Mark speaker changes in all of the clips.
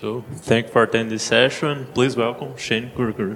Speaker 1: So, thank you for attending this session. Please welcome Shane Kurkuru.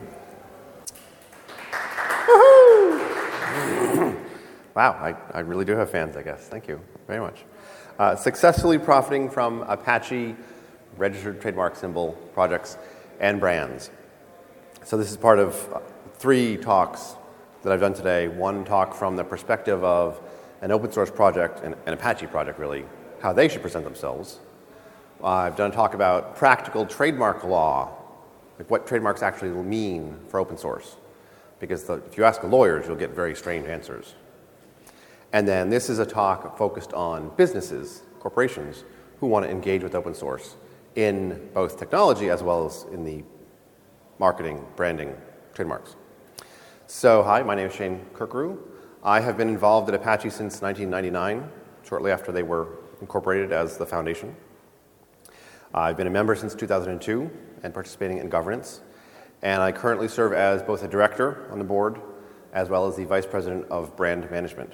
Speaker 2: Wow, I really do have fans, I guess. Thank you very much. Successfully profiting from Apache registered trademark symbol projects and brands. So this is part of 3 talks that I've done today. One talk from the perspective of an open source project, an Apache project really, how they should present themselves. I've done a talk about practical trademark law, like what trademarks actually mean for open source. Because if you ask lawyers, you'll get very strange answers. And then this is a talk focused on businesses, corporations, who want to engage with open source in both technology as well as in the marketing, branding, trademarks. So, hi, my name is Shane Kurkuru. I have been involved at Apache since 1999, shortly after they were incorporated as the foundation. I've been a member since 2002 and participating in governance. And I currently serve as both a director on the board as well as the vice president of brand management.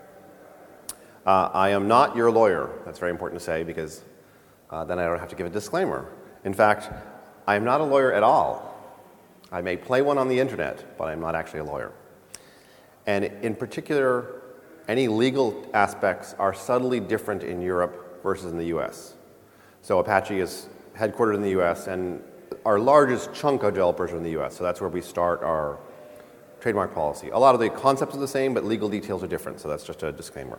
Speaker 2: I am not your lawyer. That's very important to say because then I don't have to give a disclaimer. In fact, I am not a lawyer at all. I may play one on the internet, but I'm not actually a lawyer. And in particular, any legal aspects are subtly different in Europe versus in the US. So Apache is headquartered in the US, and our largest chunk of developers are in the US, so that's where we start our trademark policy. A lot of the concepts are the same, but legal details are different, so that's just a disclaimer.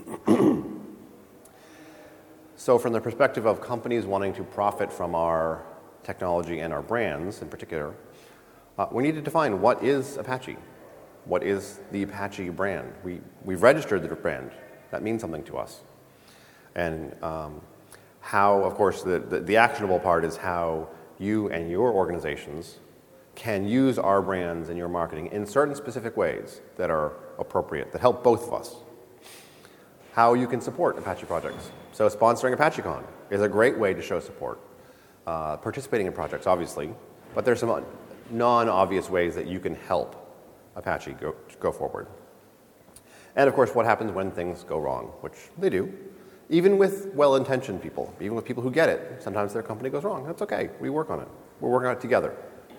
Speaker 2: So from the perspective of companies wanting to profit from our technology and our brands in particular, we need to define what is Apache. What is the Apache brand? We've registered the brand. That means something to us. And how, of course, the actionable part is how you and your organizations can use our brands in your marketing in certain specific ways that are appropriate, that help both of us. How you can support Apache projects. So sponsoring ApacheCon is a great way to show support. Participating in projects, obviously, but there's some non-obvious ways that you can help Apache go forward. And of course, what happens when things go wrong, which they do. Even with well-intentioned people, even with people who get it, sometimes their company goes wrong. That's okay. We work on it. We're working on it together.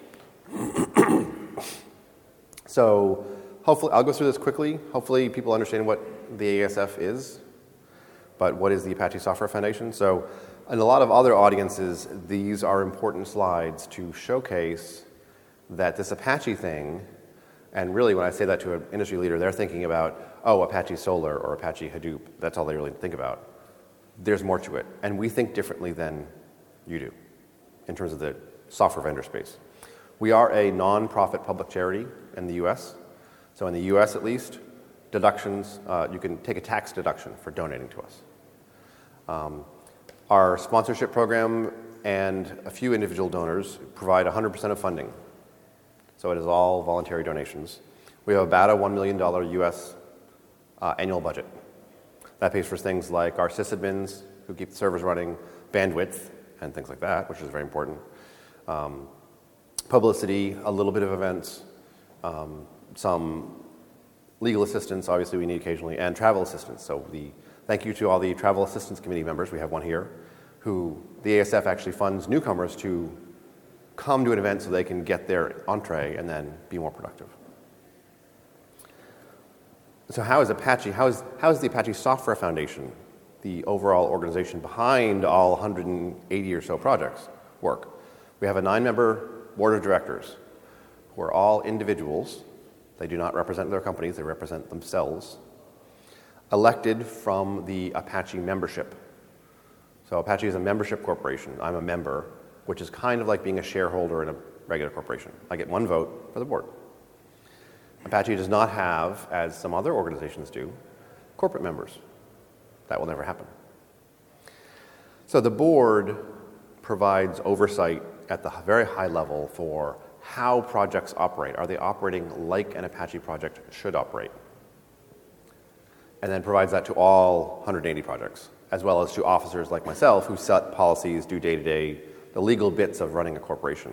Speaker 2: So hopefully, I'll go through this quickly. Hopefully people understand what the ASF is, but what is the Apache Software Foundation? So in a lot of other audiences, these are important slides to showcase that this Apache thing, and really when I say that to an industry leader, they're thinking about, oh, Apache Solar or Apache Hadoop. That's all they really think about. There's more to it, and we think differently than you do in terms of the software vendor space. We are a non-profit public charity in the US. So in the US at least, deductions, you can take a tax deduction for donating to us. Our sponsorship program and a few individual donors provide 100% of funding. So it is all voluntary donations. We have about a $1 million US annual budget. That pays for things like our sysadmins who keep the servers running, bandwidth, and things like that, which is very important. Publicity, a little bit of events, some legal assistance, obviously we need occasionally, and travel assistance. So thank you to all the travel assistance committee members, we have one here, who the ASF actually funds newcomers to come to an event so they can get their entree and then be more productive. So how is the Apache Software Foundation, the overall organization behind all 180 or so projects, work? We have a 9-member board of directors who are all individuals. They do not represent their companies, they represent themselves, elected from the Apache membership. So Apache is a membership corporation. I'm a member, which is kind of like being a shareholder in a regular corporation. I get 1 vote for the board. Apache does not have, as some other organizations do, corporate members. That will never happen. So the board provides oversight at the very high level for how projects operate. Are they operating like an Apache project should operate? And then provides that to all 180 projects, as well as to officers like myself who set policies, do day-to-day, the legal bits of running a corporation.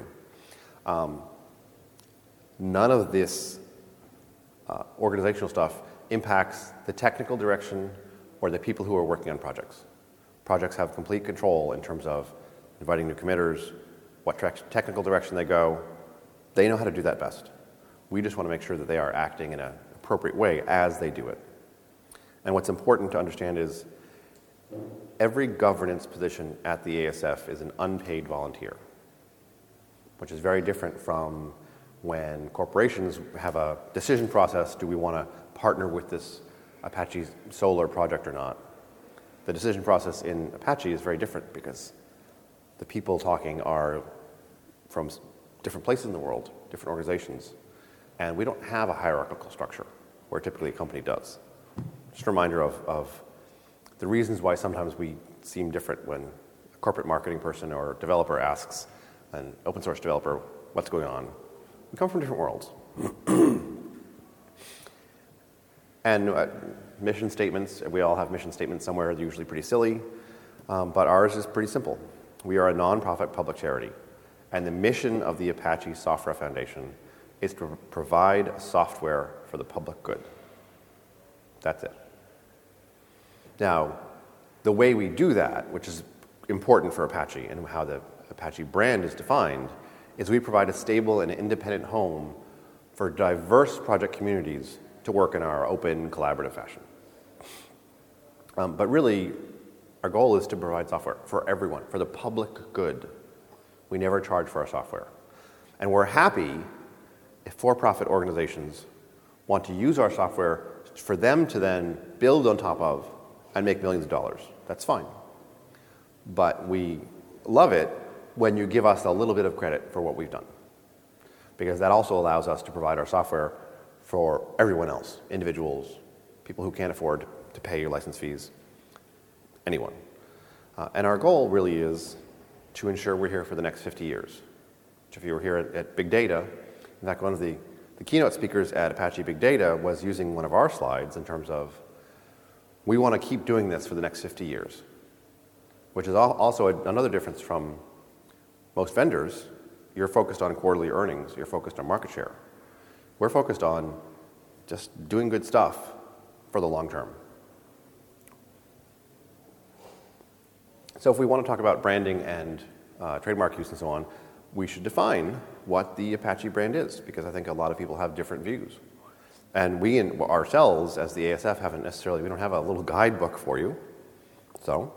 Speaker 2: None of this organizational stuff impacts the technical direction or the people who are working on projects. Projects have complete control in terms of inviting new committers, what technical direction they go. They know how to do that best. We just want to make sure that they are acting in an appropriate way as they do it. And what's important to understand is every governance position at the ASF is an unpaid volunteer, which is very different from when corporations have a decision process. Do we want to partner with this Apache solar project or not? The decision process in Apache is very different because the people talking are from different places in the world, different organizations, and we don't have a hierarchical structure where typically a company does. Just a reminder of the reasons why sometimes we seem different when a corporate marketing person or developer asks an open source developer what's going on. We come from different worlds. And mission statements, we all have mission statements somewhere, they're usually pretty silly, but ours is pretty simple. We are a nonprofit public charity, and the mission of the Apache Software Foundation is to provide software for the public good. That's it. Now, the way we do that, which is important for Apache and how the Apache brand is defined, is we provide a stable and independent home for diverse project communities to work in our open, collaborative fashion. But really, our goal is to provide software for everyone, for the public good. We never charge for our software. And we're happy if for-profit organizations want to use our software for them to then build on top of and make millions of dollars. That's fine. But we love it when you give us a little bit of credit for what we've done, because that also allows us to provide our software for everyone else, individuals, people who can't afford to pay your license fees, anyone. And our goal really is to ensure we're here for the next 50 years. If you were here at Big Data, in fact, one of the keynote speakers at Apache Big Data was using one of our slides in terms of, we want to keep doing this for the next 50 years, which is also another difference from most vendors. You're focused on quarterly earnings. You're focused on market share. We're focused on just doing good stuff for the long term. So if we want to talk about branding and trademark use and so on, we should define what the Apache brand is, because I think a lot of people have different views. And we ourselves, as the ASF, we don't have a little guidebook for you. So,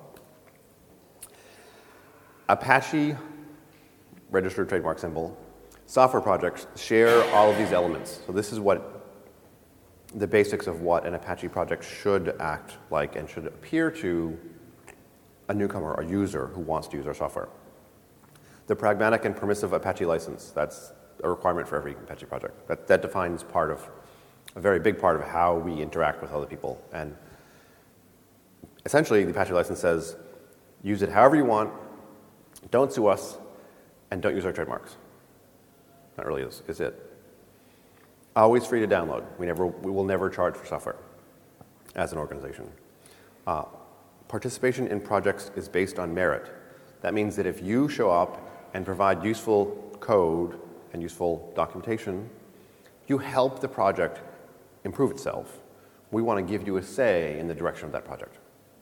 Speaker 2: Apache, registered trademark symbol, software projects share all of these elements. So this is what the basics of what an Apache project should act like and should appear to a newcomer, a user who wants to use our software. The pragmatic and permissive Apache license, that's a requirement for every Apache project. That defines a very big part of how we interact with other people. And essentially, the Apache license says, use it however you want, don't sue us, and don't use our trademarks. That really is it. Always free to download. We will never charge for software as an organization. Participation in projects is based on merit. That means that if you show up and provide useful code and useful documentation, you help the project improve itself. We want to give you a say in the direction of that project.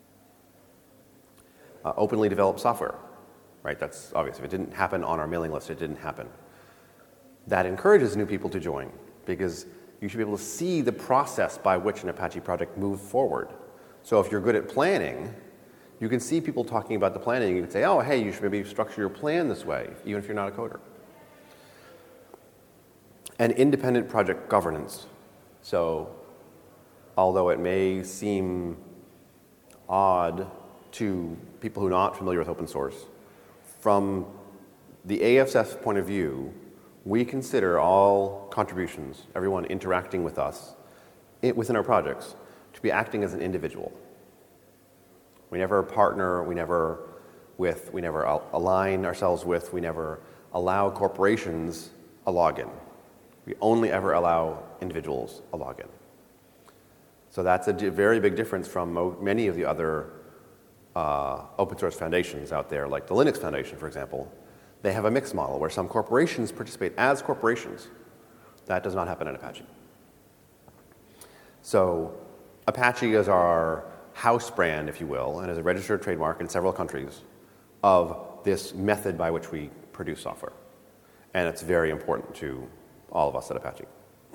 Speaker 2: Openly developed software, right? That's obvious. If it didn't happen on our mailing list, it didn't happen. That encourages new people to join, because you should be able to see the process by which an Apache project moves forward. So if you're good at planning, you can see people talking about the planning. You can say, oh, hey, you should maybe structure your plan this way, even if you're not a coder. And independent project governance. So although it may seem odd to people who are not familiar with open source, from the ASF's point of view, we consider all contributions, everyone interacting with us within our projects, to be acting as an individual. We never partner, we never align ourselves with, we never allow corporations a login. We only ever allow individuals a login. So that's a very big difference from many of the other open source foundations out there, like the Linux Foundation, for example. They have a mixed model where some corporations participate as corporations. That does not happen in Apache. So Apache is our house brand, if you will, and is a registered trademark in several countries of this method by which we produce software. And it's very important to all of us at Apache.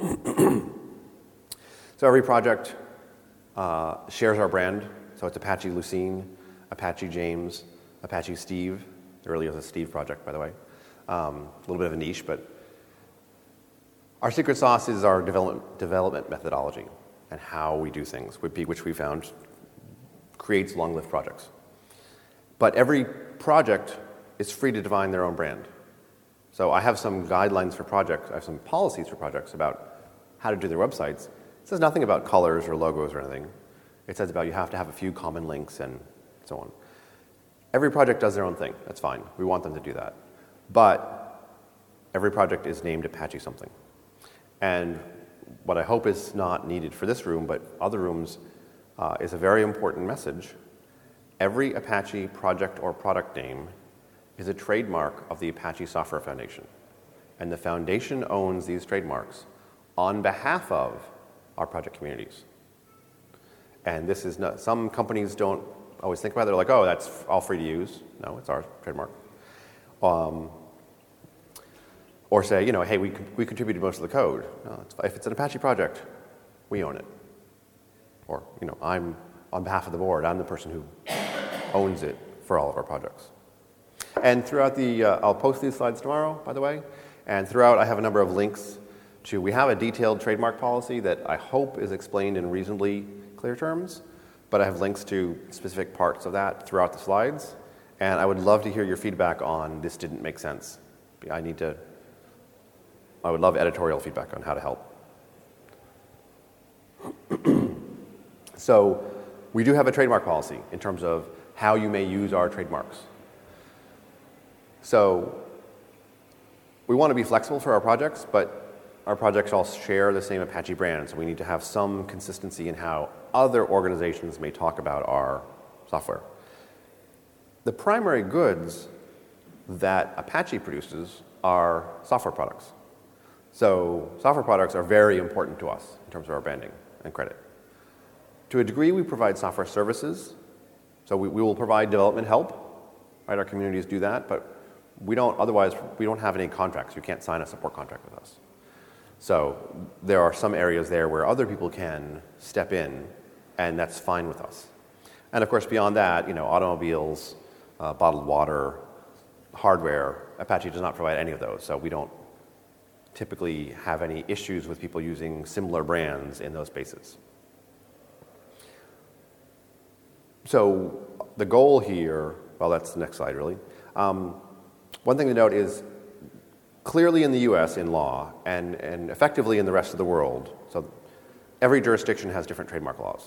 Speaker 2: So every project shares our brand. So it's Apache Lucene, Apache James, Apache Steve. There really is a Steve project, by the way. A little bit of a niche, but our secret sauce is our development methodology and how we do things, which we found creates long-lived projects. But every project is free to define their own brand. So I have some guidelines for projects. I have some policies for projects about how to do their websites. It says nothing about colors or logos or anything. It says about you have to have a few common links and so on. Every project does their own thing. That's fine. We want them to do that. But every project is named Apache something. And what I hope is not needed for this room, but other rooms, is a very important message. Every Apache project or product name is a trademark of the Apache Software Foundation. And the foundation owns these trademarks on behalf of our project communities. And this is not, some companies don't always think about it. They're like, oh, that's all free to use. No, it's our trademark. Or say, hey, we contributed most of the code. No, if it's an Apache project, we own it. Or, I'm on behalf of the board, I'm the person who owns it for all of our projects. And throughout I'll post these slides tomorrow, by the way. And throughout, I have a number of links we have a detailed trademark policy that I hope is explained in reasonably clear terms, but I have links to specific parts of that throughout the slides. And I would love to hear your feedback on this didn't make sense. I would love editorial feedback on how to help. So we do have a trademark policy in terms of how you may use our trademarks. So we want to be flexible for our projects, but our projects all share the same Apache brand, so we need to have some consistency in how other organizations may talk about our software. The primary goods that Apache produces are software products. So software products are very important to us in terms of our branding and credit. To a degree, we provide software services. So we will provide development help, right? Our communities do that, but we don't have any contracts. You can't sign a support contract with us. So there are some areas there where other people can step in, and that's fine with us. And of course, beyond that, automobiles, bottled water, hardware, Apache does not provide any of those. So we don't typically have any issues with people using similar brands in those spaces. So the goal here, well, that's the next slide, really. One thing to note is clearly in the US in law and effectively in the rest of the world, so every jurisdiction has different trademark laws.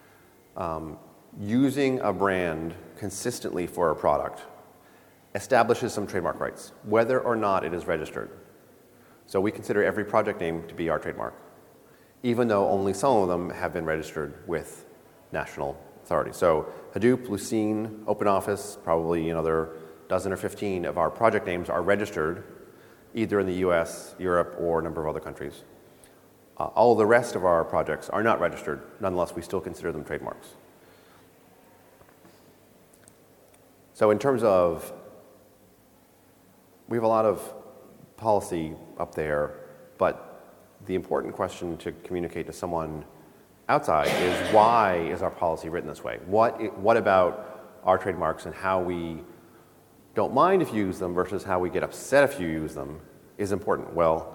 Speaker 2: Using a brand consistently for a product establishes some trademark rights, whether or not it is registered. So we consider every project name to be our trademark, even though only some of them have been registered with national authorities. So Hadoop, Lucene, OpenOffice, probably another dozen or 15 of our project names are registered either in the US, Europe, or a number of other countries. All the rest of our projects are not registered. Nonetheless, we still consider them trademarks. So in terms of, we have a lot of policy up there, but the important question to communicate to someone outside is, why is our policy written this way? What about our trademarks and how we don't mind if you use them versus how we get upset if you use them is important? Well,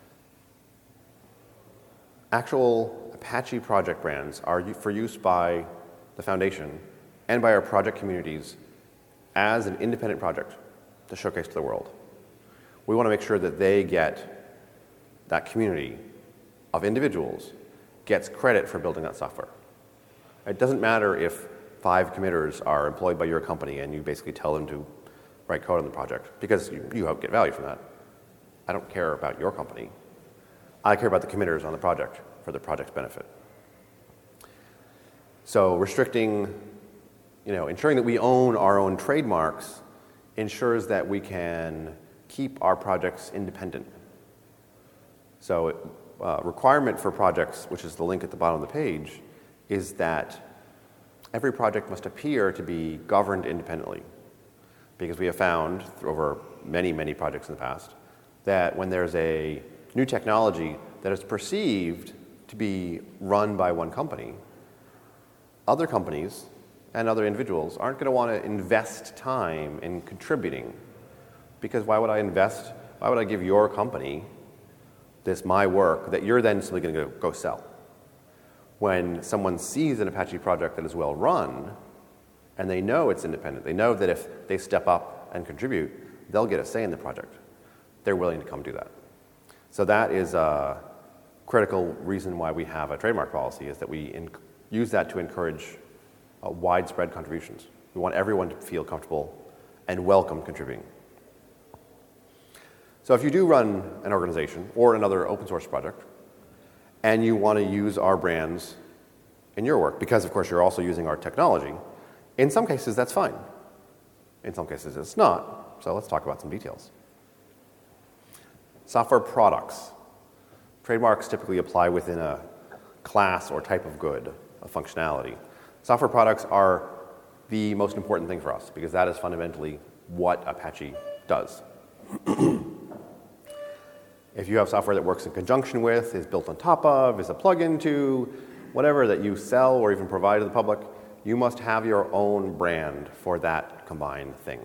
Speaker 2: actual Apache project brands are for use by the foundation and by our project communities as an independent project to showcase to the world. We want to make sure that they get, that community of individuals gets credit for building that software. It doesn't matter if 5 committers are employed by your company and you basically tell them to write code on the project, because you get value from that. I don't care about your company. I care about the committers on the project for the project's benefit. So restricting, ensuring that we own our own trademarks ensures that we can keep our projects independent. So requirement for projects, which is the link at the bottom of the page, is that every project must appear to be governed independently. because we have found over many, many projects in the past that when there's a new technology that is perceived to be run by one company, other companies and other individuals aren't going to want to invest time in contributing, because why would I give your company my work that you're then simply going to go sell? When someone sees an Apache project that is well run, and they know it's independent, they know that if they step up and contribute, they'll get a say in the project, they're willing to come do that. So that is a critical reason why we have a trademark policy, is that we use that to encourage widespread contributions. We want everyone to feel comfortable and welcome contributing. So if you do run an organization or another open source project, and you want to use our brands in your work, because of course you're also using our technology, in some cases that's fine. In some cases it's not. So let's talk about some details. Software products. Trademarks typically apply within a class or type of good, a functionality. Software products are the most important thing for us, because that is fundamentally what Apache does. If you have software that works in conjunction with, is built on top of, is a plugin to, whatever that you sell or even provide to the public, you must have your own brand for that combined thing.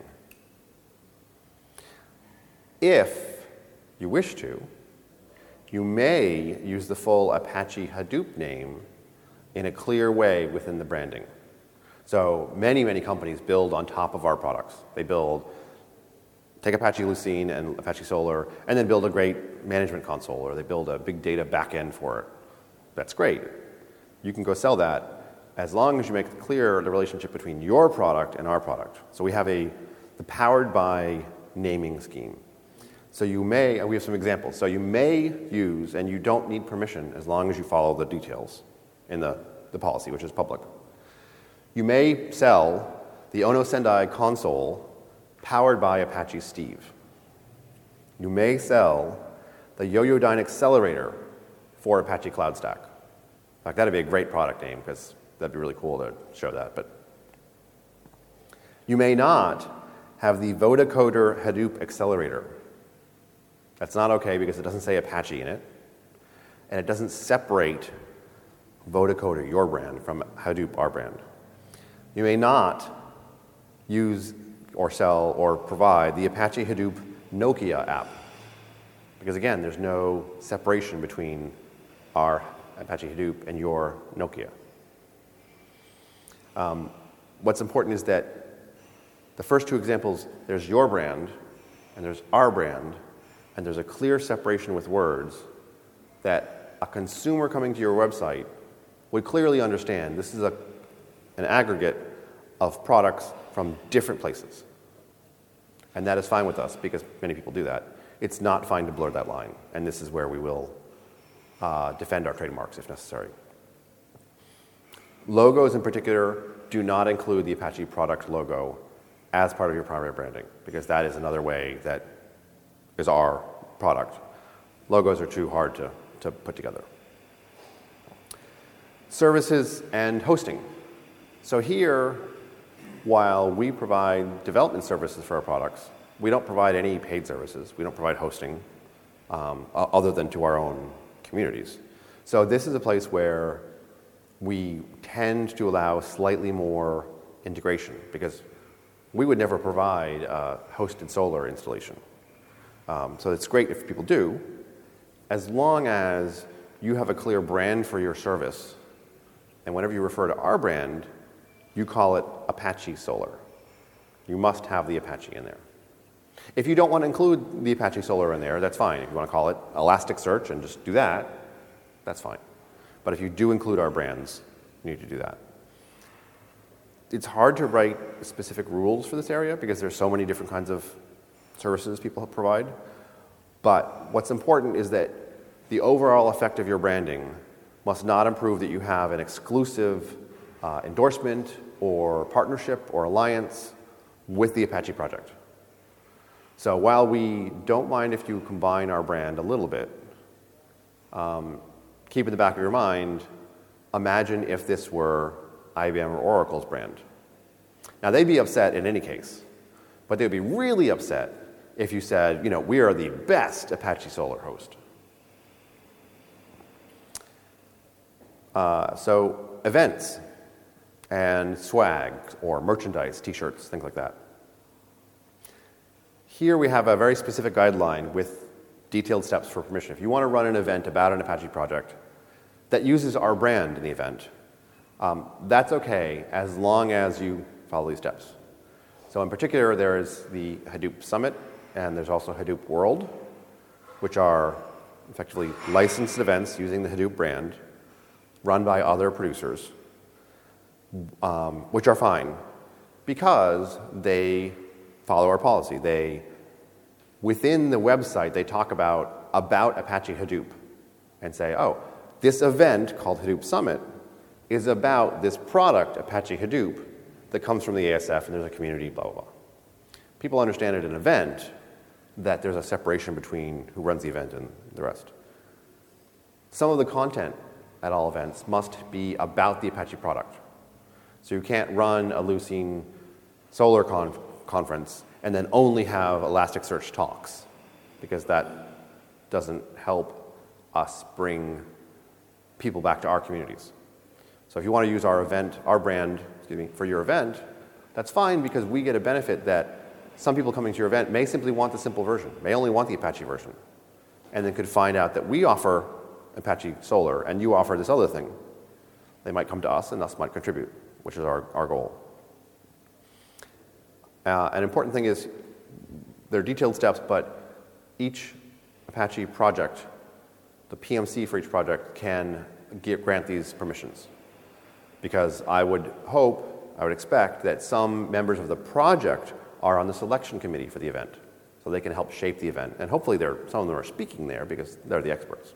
Speaker 2: If you wish to, you may use the full Apache Hadoop name in a clear way within the branding. So many, many companies build on top of our products. They take Apache Lucene and Apache Solr, and then build a great management console, or they build a big data backend for it. That's great. You can go sell that as long as you make clear the relationship between your product and our product. So we have the powered by naming scheme. So you may, and we have some examples, so you may use, and you don't need permission as long as you follow the details in the policy, which is public. You may sell the Ono Sendai console powered by Apache Steve. You may sell the Yoyodyne accelerator for Apache Cloud Stack. In fact, that'd be a great product name, because that'd be really cool to show that. But you may not have the Vodacoder Hadoop accelerator. That's not okay, because it doesn't say Apache in it, and it doesn't separate Vodacoder, your brand, from Hadoop, our brand. You may not use or sell or provide the Apache Hadoop Nokia app, because again, there's no separation between our Apache Hadoop and your Nokia. What's important is that the first two examples, there's your brand and there's our brand, and there's a clear separation with words that a consumer coming to your website would clearly understand this is an aggregate of products from different places. And that is fine with us, because many people do that. It's not fine to blur that line, and this is where we will defend our trademarks if necessary. Logos in particular do not include the Apache product logo as part of your primary branding, because that is another way that is our product. Logos are too hard to put together. Services and hosting. So here, while we provide development services for our products, we don't provide any paid services. We don't provide hosting other than to our own communities. So this is a place where we tend to allow slightly more integration, because we would never provide a hosted Solr installation. So it's great if people do, as long as you have a clear brand for your service, and whenever you refer to our brand, you call it Apache Solr. You must have the Apache in there. If you don't want to include the Apache Solr in there, that's fine. If you want to call it Elasticsearch and just do that, that's fine. But if you do include our brands, you need to do that. It's hard to write specific rules for this area, because there's so many different kinds of services people provide. But what's important is that the overall effect of your branding must not improve that you have an exclusive endorsement or partnership or alliance with the Apache project. So while we don't mind if you combine our brand a little bit, keep in the back of your mind, imagine if this were IBM or Oracle's brand. Now, they'd be upset in any case, But they would be really upset if you said, we are the best Apache Solr host. So events and swag or merchandise, t-shirts, things like that. Here we have a very specific guideline with detailed steps for permission. If you want to run an event about an Apache project that uses our brand in the event, that's okay as long as you follow these steps. So in particular, there is the Hadoop Summit, and there's also Hadoop World, which are effectively licensed events using the Hadoop brand, run by other producers, which are fine because they follow our policy. Within the website, they talk about Apache Hadoop and say, this event called Hadoop Summit is about this product, Apache Hadoop, that comes from the ASF, and there's a community, blah, blah, blah. People understand at an event that there's a separation between who runs the event and the rest. Some of the content at all events must be about the Apache product. So you can't run a Lucene Solr conference and then only have Elasticsearch talks, because that doesn't help us bring people back to our communities. So if you want to use our brand, for your event, that's fine, because we get a benefit that some people coming to your event may simply want the simple version, may only want the Apache version, and then could find out that we offer Apache Solr and you offer this other thing. They might come to us and us might contribute, which is our goal. An important thing is there are detailed steps, but each Apache project, the PMC for each project, can grant these permissions. Because I would expect that some members of the project are on the selection committee for the event, so they can help shape the event. And hopefully some of them are speaking there because they're the experts.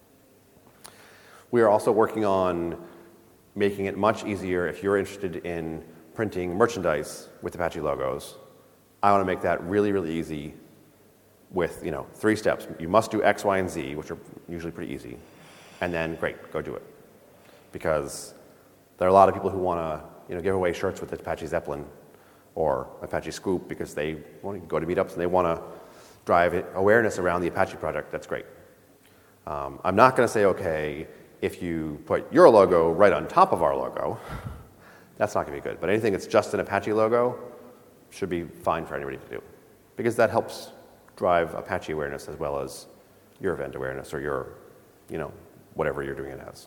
Speaker 2: We are also working on making it much easier if you're interested in printing merchandise with Apache logos. I want to make that really, really easy with 3 steps. You must do X, Y, and Z, which are usually pretty easy. And then, great, go do it. Because there are a lot of people who want to give away shirts with Apache Zeppelin or Apache Scoop because they want to go to meetups and they want to drive awareness around the Apache project. That's great. I'm not going to say, okay, if you put your logo right on top of our logo, that's not going to be good. But anything that's just an Apache logo should be fine for anybody to do, because that helps drive Apache awareness as well as your event awareness or your, whatever you're doing it as.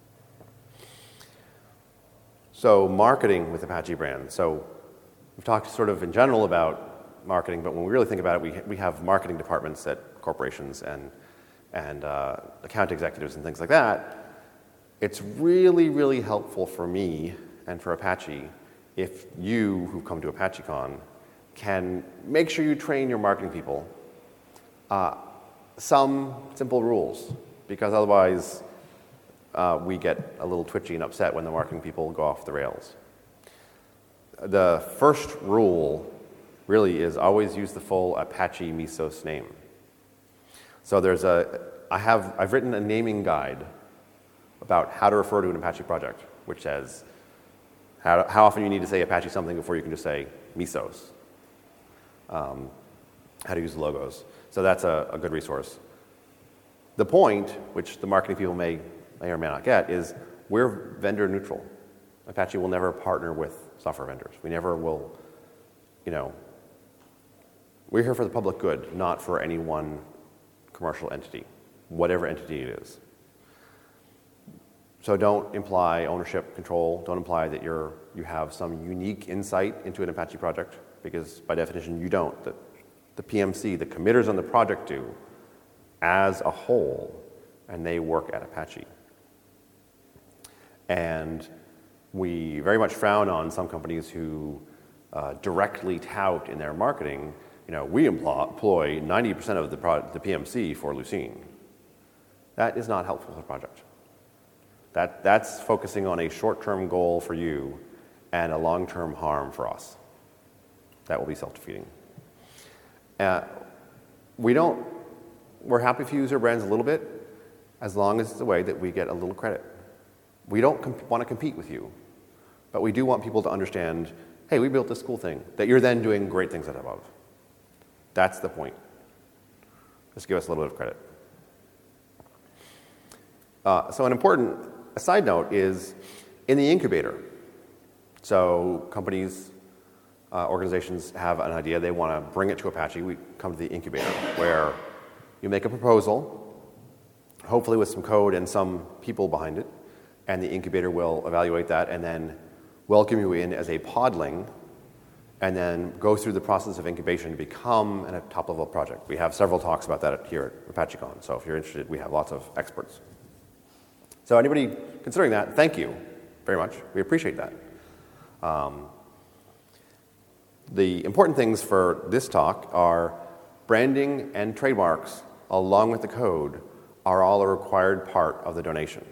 Speaker 2: So marketing with Apache brand. So we've talked sort of in general about marketing, but when we really think about it, we have marketing departments at corporations and account executives and things like that. It's really, really helpful for me and for Apache if you, who come to ApacheCon, can make sure you train your marketing people some simple rules, because otherwise we get a little twitchy and upset when the marketing people go off the rails. The first rule really is always use the full Apache Mesos name. So I've written a naming guide about how to refer to an Apache project, which says how often you need to say Apache something before you can just say Mesos. How to use the logos. So that's a good resource. The point, which the marketing people may or may not get, is we're vendor neutral. Apache will never partner with software vendors. We never will, we're here for the public good, not for any one commercial entity, whatever entity it is. So don't imply ownership, control. Don't imply that you have some unique insight into an Apache project, because by definition you don't. The PMC, the committers on the project do, as a whole, and they work at Apache. And we very much frown on some companies who directly tout in their marketing, we employ 90% of the PMC for Lucene. That is not helpful for the project. That's focusing on a short-term goal for you and a long-term harm for us. That will be self-defeating. We're happy if you use our brands a little bit, as long as it's a way that we get a little credit. We don't want to compete with you, but we do want people to understand hey, we built this cool thing that you're then doing great things on top of. That's the point. Just give us a little bit of credit. So an important side note is in the incubator. So companies, organizations have an idea, they want to bring it to Apache. We come to the incubator where you make a proposal, hopefully with some code and some people behind it, and the incubator will evaluate that and then welcome you in as a podling, and then go through the process of incubation to become a top-level project. We have several talks about that here at ApacheCon, so if you're interested, we have lots of experts. So anybody considering that, thank you very much. We appreciate that. The important things for this talk are branding and trademarks, along with the code, are all a required part of the donation.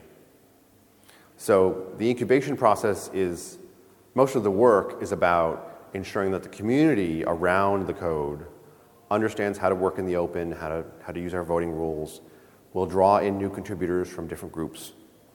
Speaker 2: So the incubation process is, most of the work is about ensuring that the community around the code understands how to work in the open, how to use our voting rules. We'll draw in new contributors from different groups.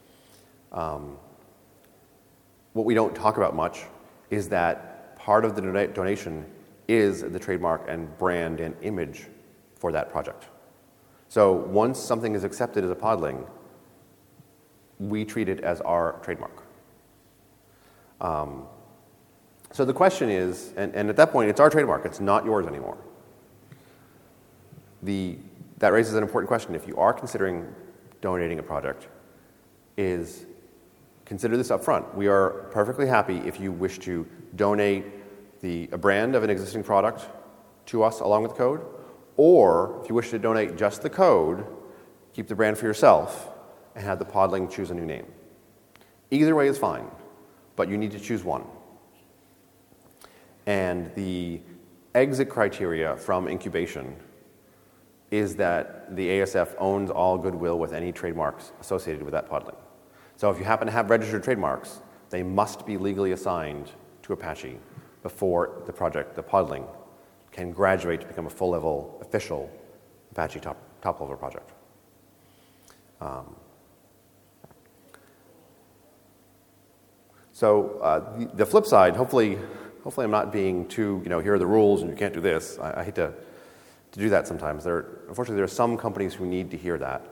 Speaker 2: What we don't talk about much is that part of the donation is the trademark and brand and image for that project. So once something is accepted as a podling, we treat it as our trademark. So the question is, and at that point, it's our trademark. It's not yours anymore. That raises an important question. If you are considering donating a project, is consider this up front. We are perfectly happy if you wish to donate a brand of an existing product to us along with code, or if you wish to donate just the code, keep the brand for yourself, and have the podling choose a new name. Either way is fine, but you need to choose one. And the exit criteria from incubation is that the ASF owns all goodwill with any trademarks associated with that podling. So if you happen to have registered trademarks, they must be legally assigned to Apache before the project, the podling, can graduate to become a full-level, official Apache top-level project. The flip side, hopefully I'm not being too, here are the rules and you can't do this. I hate to do that sometimes. Unfortunately, there are some companies who need to hear that,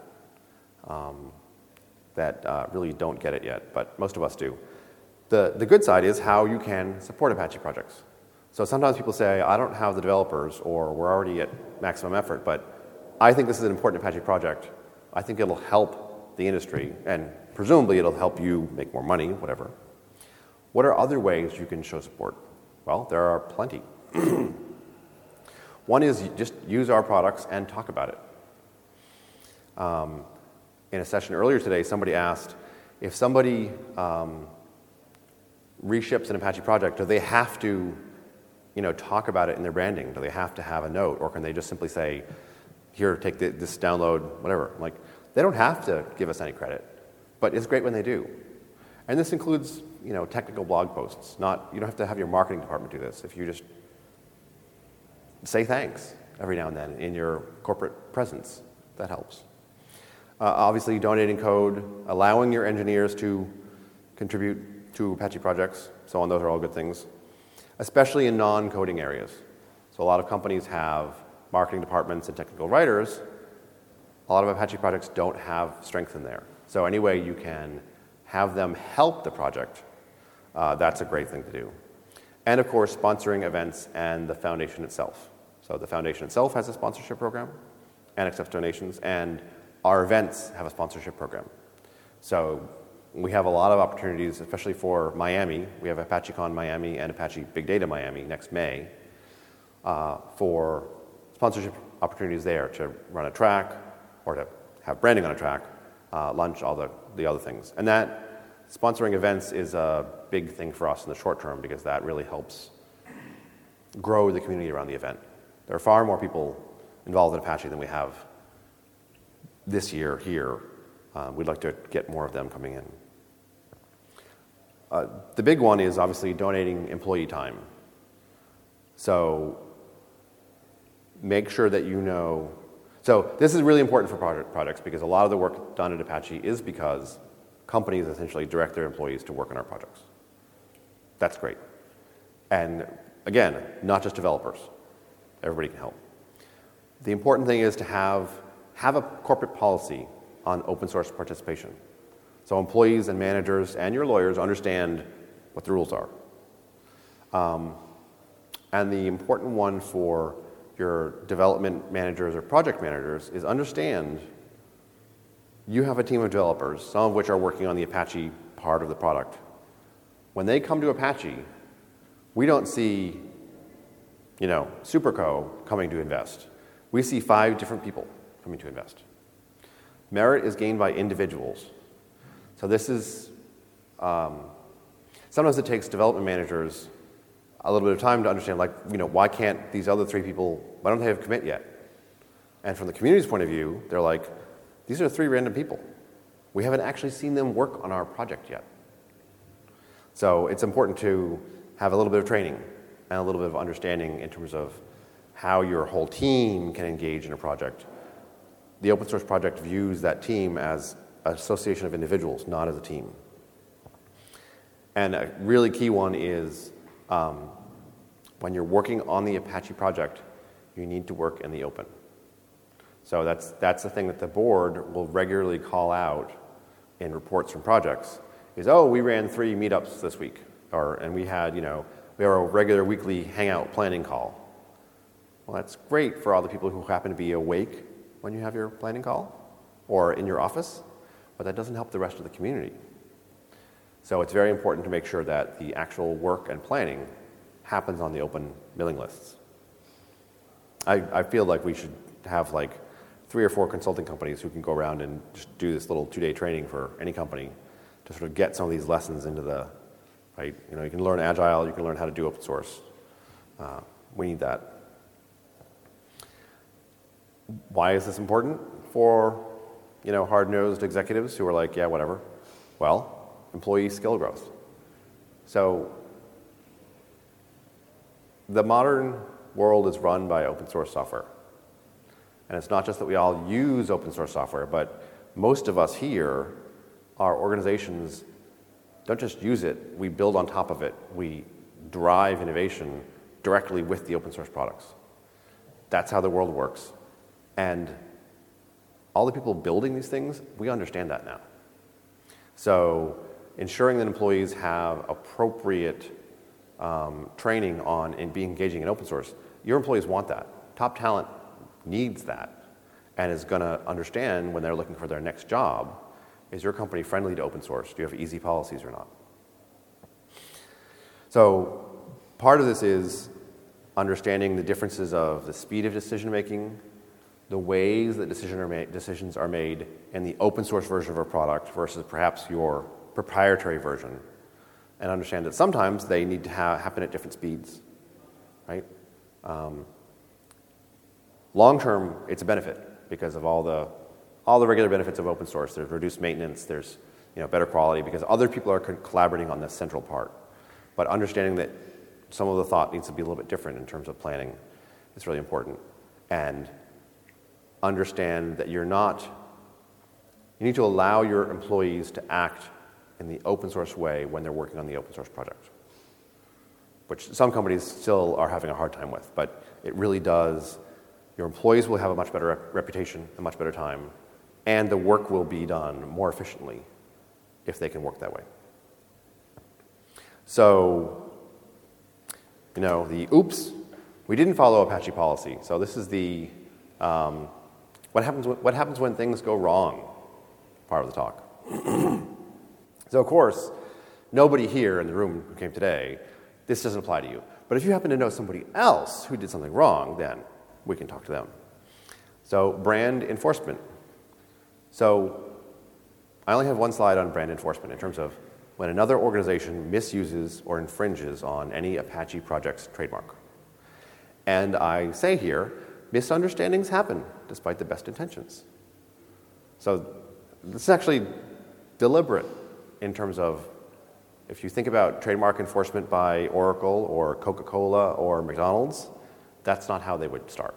Speaker 2: that really don't get it yet, but most of us do. The good side is how you can support Apache projects. So sometimes people say, I don't have the developers, or we're already at maximum effort, but I think this is an important Apache project. I think it'll help the industry, and presumably it'll help you make more money, whatever. What are other ways you can show support? Well, there are plenty. One is just use our products and talk about it. In a session earlier today, somebody asked, if somebody reships an Apache project, do they have to talk about it in their branding? Do they have to have a note, or can they just simply say, here, take this download, whatever? Like, they don't have to give us any credit, but it's great when they do. And this includes, technical blog posts. You don't have to have your marketing department do this. If you just say thanks every now and then in your corporate presence, that helps. Obviously, donating code, allowing your engineers to contribute to Apache projects, so on, those are all good things, especially in non-coding areas. So a lot of companies have marketing departments and technical writers. A lot of Apache projects don't have strength in there. So any way you can have them help the project, that's a great thing to do. And of course, sponsoring events and the foundation itself. So the foundation itself has a sponsorship program and accepts donations, and our events have a sponsorship program. So we have a lot of opportunities, especially for Miami. We have ApacheCon Miami and Apache Big Data Miami next May for sponsorship opportunities there to run a track or to have branding on a track, lunch, all the other things. And that sponsoring events is a big thing for us in the short term because that really helps grow the community around the event. There are far more people involved in Apache than we have this year here. We'd like to get more of them coming in. The big one is obviously donating employee time. So make sure that you know. So this is really important for projects because a lot of the work done at Apache is because companies essentially direct their employees to work on our projects. That's great. And again, not just developers. Everybody can help. The important thing is to have a corporate policy on open source participation. So employees and managers and your lawyers understand what the rules are. And the important one for your development managers or project managers is understand you have a team of developers, some of which are working on the Apache part of the product. When they come to Apache, we don't see, Superco coming to invest. We see 5 different people coming to invest. Merit is gained by individuals. So this is, sometimes it takes development managers a little bit of time to understand, why can't these other 3 people, why don't they have commit yet? And from the community's point of view, they're like, these are 3 random people. We haven't actually seen them work on our project yet. So it's important to have a little bit of training and a little bit of understanding in terms of how your whole team can engage in a project. The open source project views that team as an association of individuals, not as a team. And a really key one is when you're working on the Apache project, you need to work in the open. So that's the thing that the board will regularly call out in reports from projects is, we ran 3 meetups this week, and we had a regular weekly hangout planning call. Well, that's great for all the people who happen to be awake when you have your planning call or in your office, but that doesn't help the rest of the community. So it's very important to make sure that the actual work and planning happens on the open mailing lists. I feel like we should have 3 or 4 consulting companies who can go around and just do this little 2-day training for any company to sort of get some of these lessons into the, right? You can learn Agile, you can learn how to do open source. We need that. Why is this important for, hard-nosed executives who are like, yeah, whatever? Well, employee skill growth. So the modern world is run by open source software. And it's not just that we all use open source software, but most of us here, our organizations don't just use it, we build on top of it. We drive innovation directly with the open source products. That's how the world works. And all the people building these things, we understand that now. So ensuring that employees have appropriate training on and be engaging in open source, your employees want that. Top talent needs that and is going to understand when they're looking for their next job, is your company friendly to open source? Do you have easy policies or not? So part of this is understanding the differences of the speed of decision making, the ways that decisions are made in the open source version of a product versus perhaps your proprietary version, and understand that sometimes they need to happen at different speeds, right? Long term, it's a benefit because of all the regular benefits of open source. There's reduced maintenance, there's better quality because other people are collaborating on this central part. But understanding that some of the thought needs to be a little bit different in terms of planning is really important. And understand that you need to allow your employees to act in the open source way when they're working on the open source project, which some companies still are having a hard time with, but it really does. Your employees will have a much better reputation, a much better time, and the work will be done more efficiently if they can work that way. So, we didn't follow Apache policy. So this is the what happens when things go wrong part of the talk. So of course, nobody here in the room who came today, this doesn't apply to you. But if you happen to know somebody else who did something wrong, then we can talk to them. So brand enforcement. So I only have one slide on brand enforcement in terms of when another organization misuses or infringes on any Apache project's trademark. And I say here, misunderstandings happen despite the best intentions. So this is actually deliberate in terms of if you think about trademark enforcement by Oracle or Coca-Cola or McDonald's, that's not how they would start.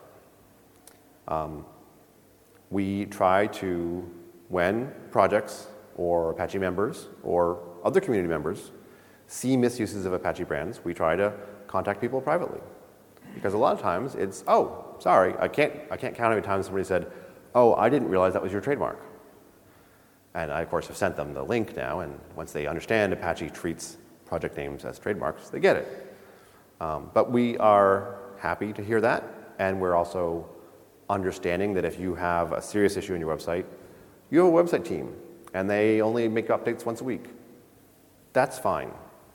Speaker 2: We try to, when projects or Apache members or other community members see misuses of Apache brands, we try to contact people privately. Because a lot of times it's, oh, sorry, I can't count how many times somebody said, oh, I didn't realize that was your trademark. And I, of course, have sent them the link now, and once they understand Apache treats project names as trademarks, they get it. But we are happy to hear that, and we're also understanding that if you have a serious issue in your website, you have a website team, and they only make updates once a week. That's fine.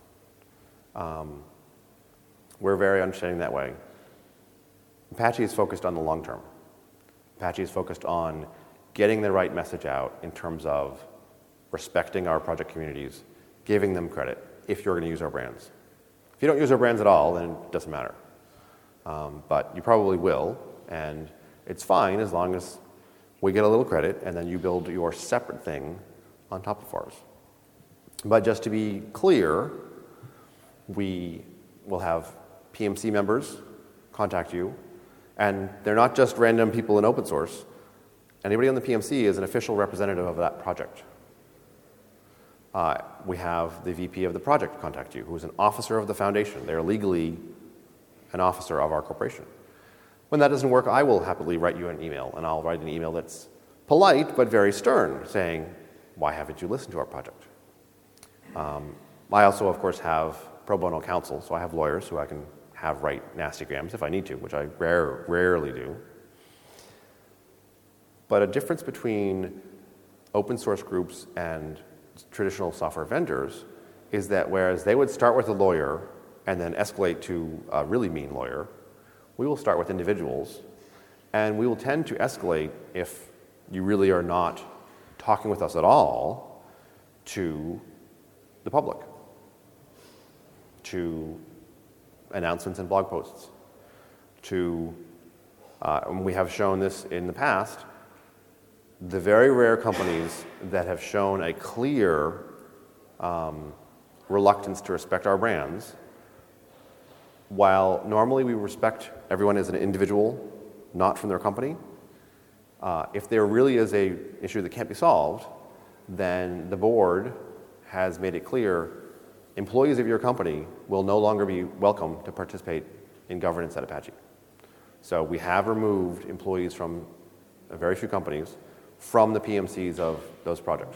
Speaker 2: We're very understanding that way. Apache is focused on the long term. Apache is focused on getting the right message out in terms of respecting our project communities, giving them credit if you're going to use our brands. If you don't use our brands at all, then it doesn't matter. But you probably will, and it's fine as long as we get a little credit and then you build your separate thing on top of ours. But just to be clear, we will have PMC members contact you, and they're not just random people in open source. Anybody on the PMC is an official representative of that project. We have the VP of the project contact you, who is an officer of the foundation. They're legally an officer of our corporation. When that doesn't work, I will happily write you an email, and I'll write an email that's polite but very stern, saying, why haven't you listened to our project? I also, of course, have pro bono counsel, so I have lawyers who I can have write nasty grams if I need to, which I rarely do. But a difference between open source groups and traditional software vendors is that whereas they would start with a lawyer and then escalate to a really mean lawyer, we will start with individuals, and we will tend to escalate if you really are not talking with us at all to the public, to announcements and blog posts, to, and we have shown this in the past, the very rare companies that have shown a clear reluctance to respect our brands, while normally we respect everyone as an individual, not from their company, if there really is an issue that can't be solved, then the board has made it clear employees of your company will no longer be welcome to participate in governance at Apache. So we have removed employees from very few companies from the PMCs of those projects.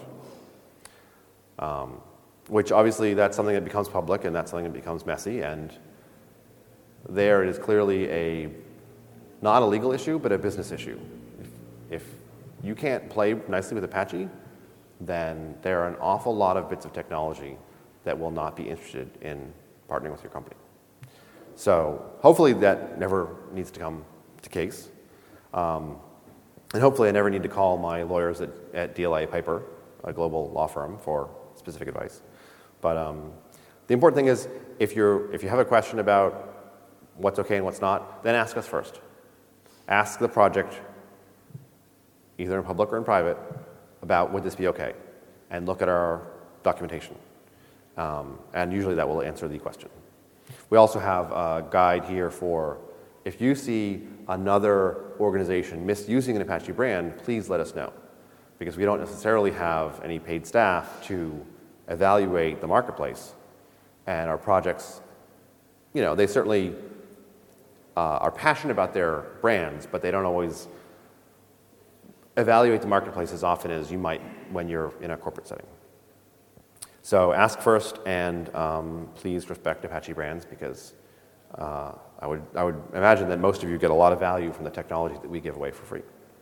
Speaker 2: Which obviously that's something that becomes public and that's something that becomes messy, and there it is clearly not a legal issue, but a business issue. If you can't play nicely with Apache, then there are an awful lot of bits of technology that will not be interested in partnering with your company. So hopefully that never needs to come to case. And hopefully I never need to call my lawyers at DLA Piper, a global law firm, for specific advice. But the important thing is if you have a question about what's okay and what's not, then ask us first. Ask the project, either in public or in private, about would this be okay, and look at our documentation. And usually that will answer the question. We also have a guide here for if you see another organization misusing an Apache brand, please let us know, because we don't necessarily have any paid staff to evaluate the marketplace. And our projects, they certainly are passionate about their brands, but they don't always evaluate the marketplace as often as you might when you're in a corporate setting. So ask first, and please respect Apache brands, because I would imagine that most of you get a lot of value from the technology that we give away for free.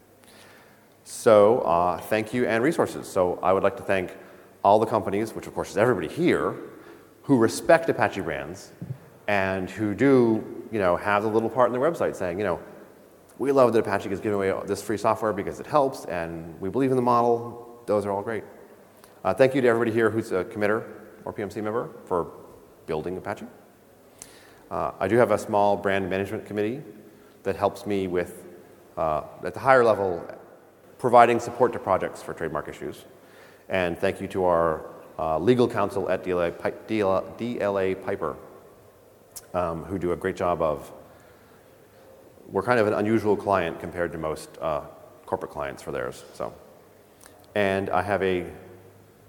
Speaker 2: So thank you and resources. So I would like to thank all the companies, which of course is everybody here, who respect Apache brands and who do have the little part in their website saying, we love that Apache is giving away this free software because it helps, and we believe in the model. Those are all great. Thank you to everybody here who's a committer or PMC member for building Apache. I do have a small brand management committee that helps me with, at the higher level, providing support to projects for trademark issues. And thank you to our legal counsel at DLA Piper, who do a great job of, we're kind of an unusual client compared to most corporate clients for theirs. So, and I have a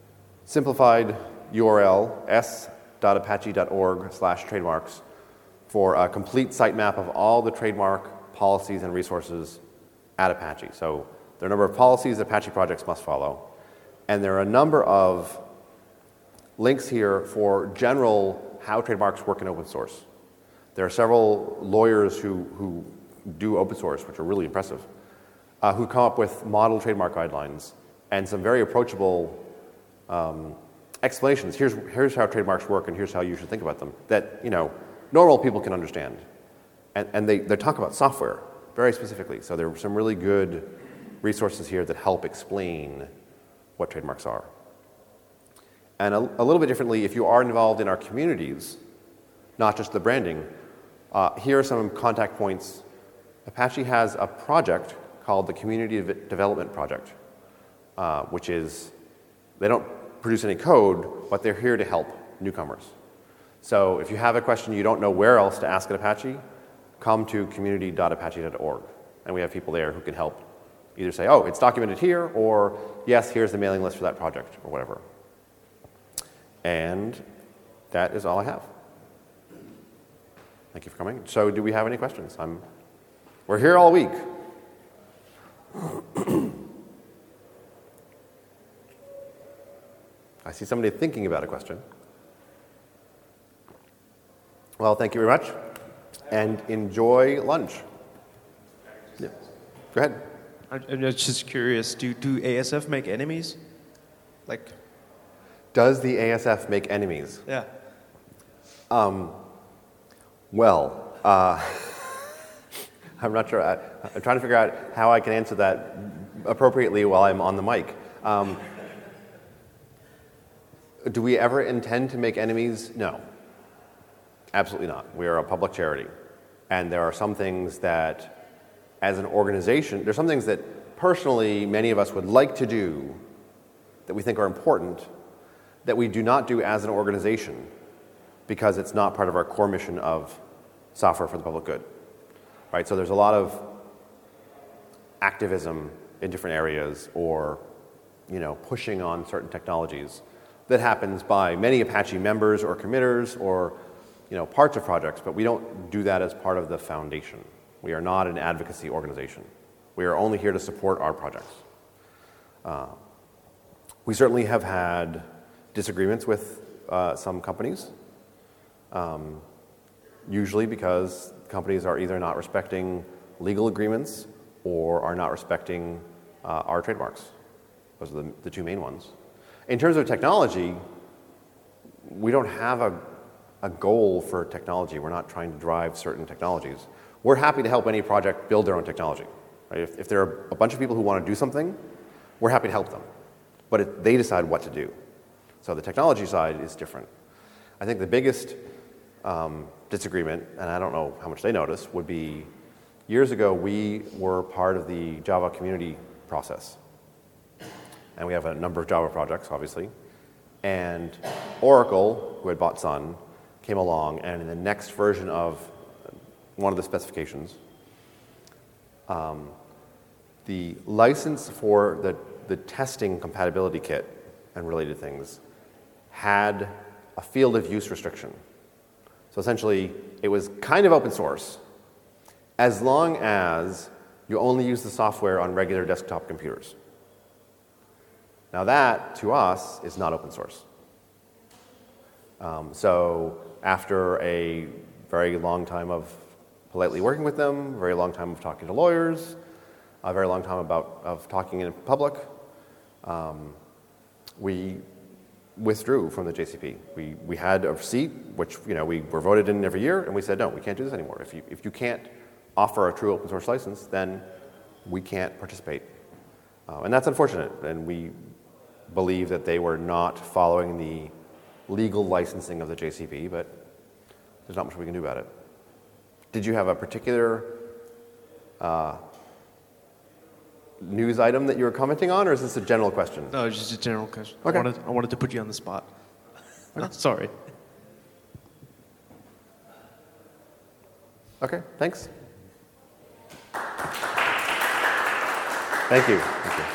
Speaker 2: simplified URL, s.apache.org/trademarks, for a complete sitemap of all the trademark policies and resources at Apache. So there are a number of policies that Apache projects must follow. And there are a number of links here for general how trademarks work in open source. There are several lawyers who do open source, which are really impressive, who come up with model trademark guidelines and some very approachable explanations. Here's how trademarks work, and here's how you should think about them, that normal people can understand. And they talk about software very specifically. So there are some really good resources here that help explain what trademarks are. And a little bit differently, if you are involved in our communities, not just the branding, here are some contact points. Apache has a project called the Community Development Project, which is, they don't produce any code, but they're here to help newcomers. So if you have a question you don't know where else to ask at Apache, come to community.apache.org. And we have people there who can help either say, oh, it's documented here, or yes, here's the mailing list for that project, or whatever. And that is all I have. Thank you for coming. So do we have any questions? We're here all week. I see somebody thinking about a question. Well, thank you very much, and enjoy lunch. Yeah. Go ahead.
Speaker 3: I'm just curious, do ASF make enemies?
Speaker 2: Does the ASF make enemies?
Speaker 3: Yeah.
Speaker 2: Well, I'm not sure. I'm trying to figure out how I can answer that appropriately while I'm on the mic. Do we ever intend to make enemies? No. Absolutely not. We are a public charity. And there are some things that, as an organization, there's some things that personally many of us would like to do that we think are important that we do not do as an organization because it's not part of our core mission of software for the public good. Right? So there's a lot of activism in different areas or pushing on certain technologies that happens by many Apache members or committers or parts of projects, but we don't do that as part of the foundation. We are not an advocacy organization. We are only here to support our projects. We certainly have had disagreements with some companies, usually because companies are either not respecting legal agreements or are not respecting our trademarks. Those are the two main ones. In terms of technology, we don't have a goal for technology. We're not trying to drive certain technologies. We're happy to help any project build their own technology. Right? If there are a bunch of people who want to do something, we're happy to help them. But they decide what to do. So the technology side is different. I think the biggest disagreement, and I don't know how much they notice, would be years ago we were part of the Java community process. And we have a number of Java projects, obviously. And Oracle, who had bought Sun, came along, and in the next version of one of the specifications, the license for the testing compatibility kit and related things had a field of use restriction. So essentially, it was kind of open source as long as you only use the software on regular desktop computers. Now that, to us, is not open source. So after a very long time of politely working with them, a very long time of talking to lawyers, a very long time of talking in public, we withdrew from the JCP. We had a seat, which we were voted in every year, and we said, no, we can't do this anymore. If you can't offer a true open source license, then we can't participate. And that's unfortunate, and we believe that they were not following the legal licensing of the JCP, but there's not much we can do about it. Did you have a particular news item that you were commenting on, or is this a general question?
Speaker 3: No, it's just a general question.
Speaker 2: Okay.
Speaker 3: I wanted to put you on the spot. Sorry.
Speaker 2: Okay, thanks. Thank you. Thank you.